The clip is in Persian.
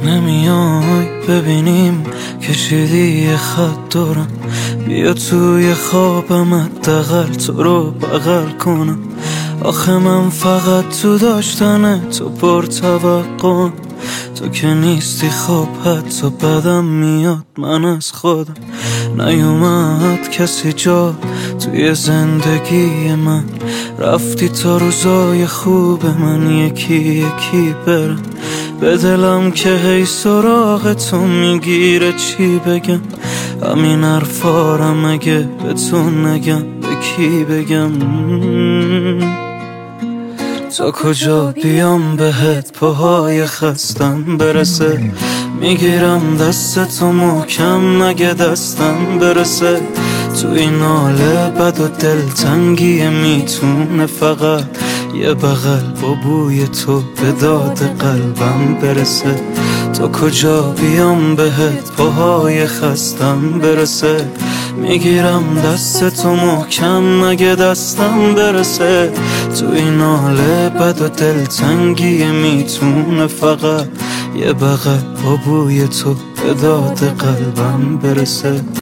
نمیای ببینیم کشیدی یه خط دارم، بیا توی خوابم حداقل تو رو بغل کنم. آخه من فقط تو داشتن تو پر توقعم، تو که نیستی خواب حتی بدم میاد من از خودم. نیومد کسی جا توی زندگی من، رفتی تا روزای خوب من یکی یکی برم. به دلم که هی سراغ تو میگیره چی بگم، همین حرفارم اگه به تو نگم به کی بگم؟ تا کجا بیام بهت پاهای خستم برسه، میگیرم دست تو محکم مگه دستم برسه. تو این حال بد و دلتنگی میتونه فقط یه بغل با بوی تو به داد قلبم برسه. تا کجا بیام بهت پاهای خستم برسه، میگیرم دست تو محکم مگه دستم برسه. تو این حال بد و دلتنگی میتونه فقط یه بغل با بوی تو به داد قلبم برسه.